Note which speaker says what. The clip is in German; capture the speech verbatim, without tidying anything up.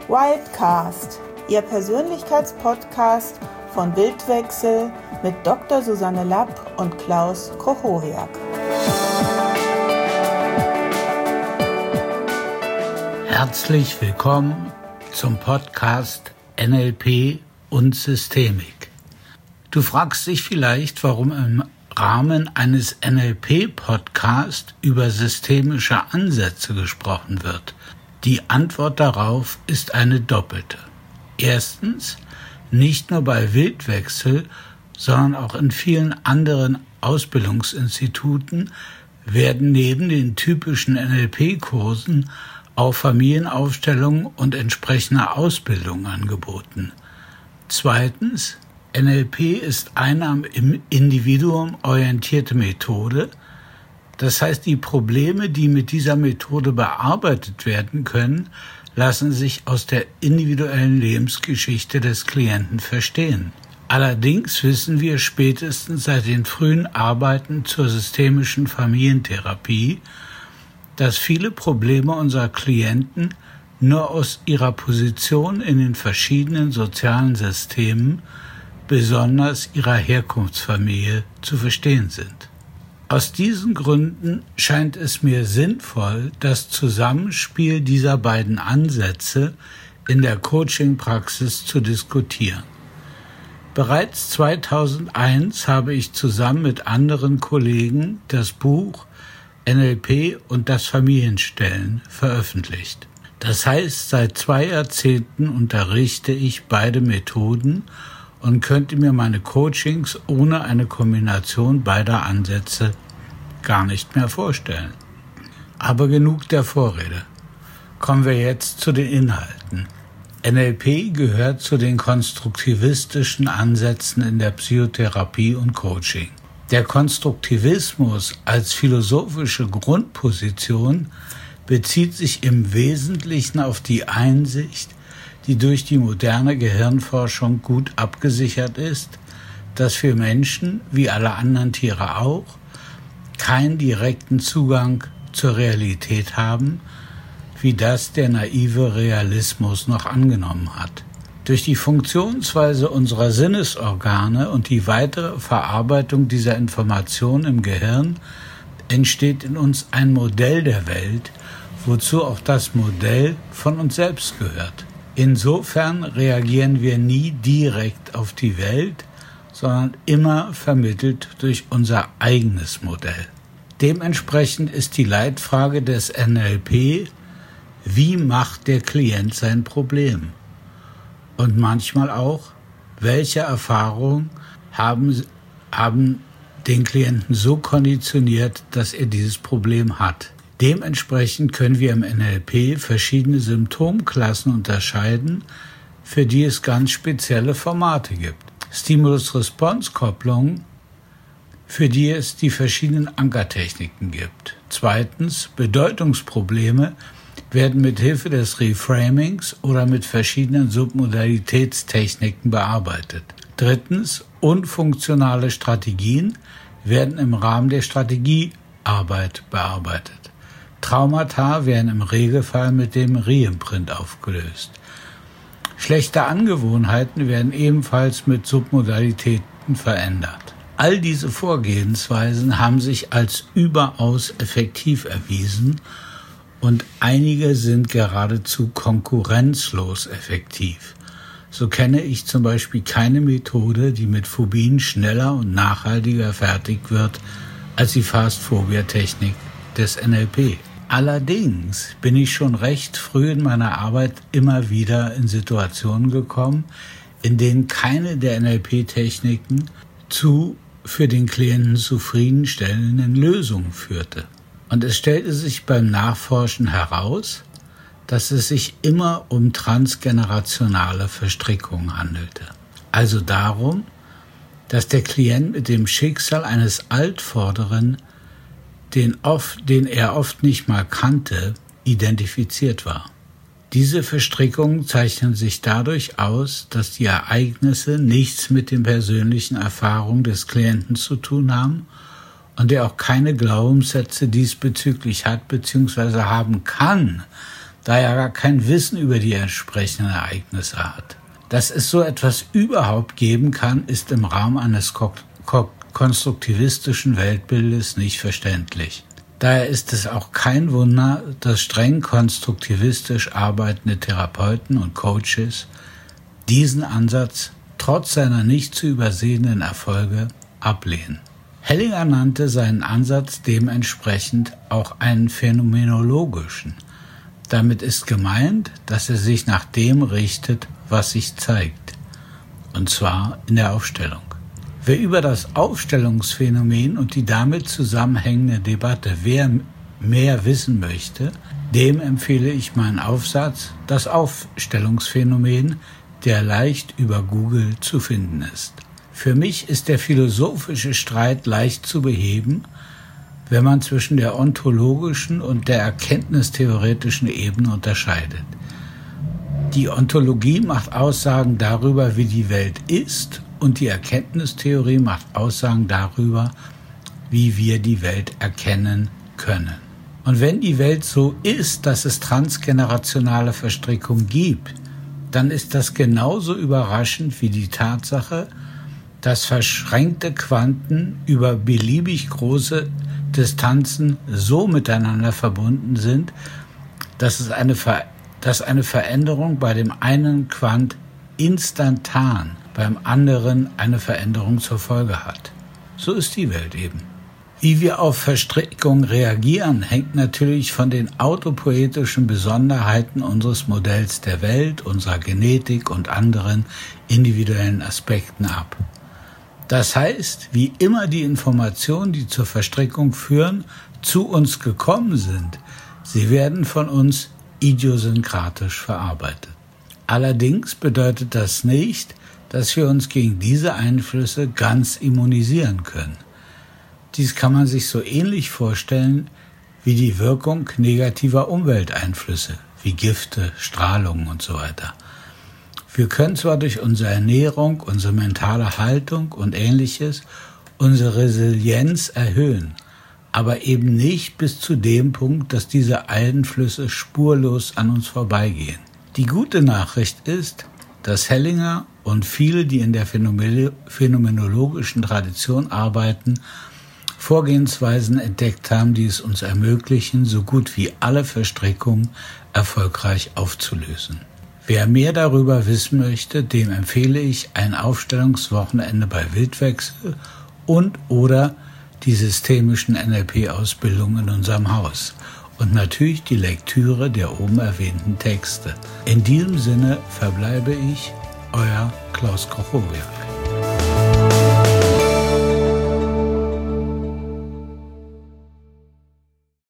Speaker 1: Wildcast, Ihr Persönlichkeitspodcast von Wildwechsel mit Doktor Susanne Lapp und Klaus Kochowiak.
Speaker 2: Herzlich willkommen zum Podcast N L P und Systemik. Du fragst dich vielleicht, warum im Rahmen eines N L P-Podcasts über systemische Ansätze gesprochen wird. Die Antwort darauf ist eine doppelte. Erstens, nicht nur bei Wildwechsel, sondern auch in vielen anderen Ausbildungsinstituten werden neben den typischen N L P-Kursen auch Familienaufstellungen und entsprechende Ausbildung angeboten. Zweitens, N L P ist eine am Individuum orientierte Methode. Das heißt, die Probleme, die mit dieser Methode bearbeitet werden können, lassen sich aus der individuellen Lebensgeschichte des Klienten verstehen. Allerdings wissen wir spätestens seit den frühen Arbeiten zur systemischen Familientherapie, dass viele Probleme unserer Klienten nur aus ihrer Position in den verschiedenen sozialen Systemen, besonders ihrer Herkunftsfamilie, zu verstehen sind. Aus diesen Gründen scheint es mir sinnvoll, das Zusammenspiel dieser beiden Ansätze in der Coaching-Praxis zu diskutieren. Bereits zweitausendeins habe ich zusammen mit anderen Kollegen das Buch N L P und das Familienstellen veröffentlicht. Das heißt, seit zwei Jahrzehnten unterrichte ich beide Methoden und könnte mir meine Coachings ohne eine Kombination beider Ansätze gar nicht mehr vorstellen. Aber genug der Vorrede. Kommen wir jetzt zu den Inhalten. N L P gehört zu den konstruktivistischen Ansätzen in der Psychotherapie und Coaching. Der Konstruktivismus als philosophische Grundposition bezieht sich im Wesentlichen auf die Einsicht, die durch die moderne Gehirnforschung gut abgesichert ist, dass wir Menschen, wie alle anderen Tiere auch, keinen direkten Zugang zur Realität haben, wie das der naive Realismus noch angenommen hat. Durch die Funktionsweise unserer Sinnesorgane und die weitere Verarbeitung dieser Information im Gehirn entsteht in uns ein Modell der Welt, wozu auch das Modell von uns selbst gehört. Insofern reagieren wir nie direkt auf die Welt, sondern immer vermittelt durch unser eigenes Modell. Dementsprechend ist die Leitfrage des N L P, wie macht der Klient sein Problem? Und manchmal auch, welche Erfahrungen haben, haben den Klienten so konditioniert, dass er dieses Problem hat. Dementsprechend können wir im N L P verschiedene Symptomklassen unterscheiden, für die es ganz spezielle Formate gibt. Stimulus-Response-Kopplung, für die es die verschiedenen Ankertechniken gibt. Zweitens, Bedeutungsprobleme werden mit Hilfe des Reframings oder mit verschiedenen Submodalitätstechniken bearbeitet. Drittens, unfunktionale Strategien werden im Rahmen der Strategiearbeit bearbeitet. Traumata werden im Regelfall mit dem Reimprint aufgelöst. Schlechte Angewohnheiten werden ebenfalls mit Submodalitäten verändert. All diese Vorgehensweisen haben sich als überaus effektiv erwiesen und einige sind geradezu konkurrenzlos effektiv. So kenne ich zum Beispiel keine Methode, die mit Phobien schneller und nachhaltiger fertig wird als die Fast-Phobia-Technik des N L P. Allerdings bin ich schon recht früh in meiner Arbeit immer wieder in Situationen gekommen, in denen keine der N L P-Techniken zu für den Klienten zufriedenstellenden Lösungen führte. Und es stellte sich beim Nachforschen heraus, dass es sich immer um transgenerationale Verstrickungen handelte. Also darum, dass der Klient mit dem Schicksal eines Altvorderen, den, oft, den er oft nicht mal kannte, identifiziert war. Diese Verstrickungen zeichnen sich dadurch aus, dass die Ereignisse nichts mit den persönlichen Erfahrungen des Klienten zu tun haben und er auch keine Glaubenssätze diesbezüglich hat bzw. haben kann, da er gar kein Wissen über die entsprechenden Ereignisse hat. Dass es so etwas überhaupt geben kann, ist im Rahmen eines ko- ko- konstruktivistischen Weltbildes nicht verständlich. Daher ist es auch kein Wunder, dass streng konstruktivistisch arbeitende Therapeuten und Coaches diesen Ansatz trotz seiner nicht zu übersehenden Erfolge ablehnen. Hellinger nannte seinen Ansatz dementsprechend auch einen phänomenologischen. Damit ist gemeint, dass er sich nach dem richtet, was sich zeigt, und zwar in der Aufstellung. Wer über das Aufstellungsphänomen und die damit zusammenhängende Debatte wer mehr wissen möchte, dem empfehle ich meinen Aufsatz »Das Aufstellungsphänomen«, der leicht über Google zu finden ist. Für mich ist der philosophische Streit leicht zu beheben, wenn man zwischen der ontologischen und der erkenntnistheoretischen Ebene unterscheidet. Die Ontologie macht Aussagen darüber, wie die Welt ist, und die Erkenntnistheorie macht Aussagen darüber, wie wir die Welt erkennen können. Und wenn die Welt so ist, dass es transgenerationale Verstrickung gibt, dann ist das genauso überraschend wie die Tatsache, dass verschränkte Quanten über beliebig große Distanzen so miteinander verbunden sind, dass es eine, Ver- dass eine Veränderung bei dem einen Quant instantan, beim anderen eine Veränderung zur Folge hat. So ist die Welt eben. Wie wir auf Verstrickung reagieren, hängt natürlich von den autopoetischen Besonderheiten unseres Modells der Welt, unserer Genetik und anderen individuellen Aspekten ab. Das heißt, wie immer die Informationen, die zur Verstrickung führen, zu uns gekommen sind, sie werden von uns idiosynkratisch verarbeitet. Allerdings bedeutet das nicht, dass wir uns gegen diese Einflüsse ganz immunisieren können. Dies kann man sich so ähnlich vorstellen wie die Wirkung negativer Umwelteinflüsse, wie Gifte, Strahlung und so weiter. Wir können zwar durch unsere Ernährung, unsere mentale Haltung und Ähnliches unsere Resilienz erhöhen, aber eben nicht bis zu dem Punkt, dass diese Einflüsse spurlos an uns vorbeigehen. Die gute Nachricht ist, dass Hellinger und viele, die in der phänomenologischen Tradition arbeiten, Vorgehensweisen entdeckt haben, die es uns ermöglichen, so gut wie alle Verstrickungen erfolgreich aufzulösen. Wer mehr darüber wissen möchte, dem empfehle ich ein Aufstellungswochenende bei Wildwechsel und oder die systemischen N L P-Ausbildungen in unserem Haus und natürlich die Lektüre der oben erwähnten Texte. In diesem Sinne verbleibe ich, euer Klaus Krochowiak.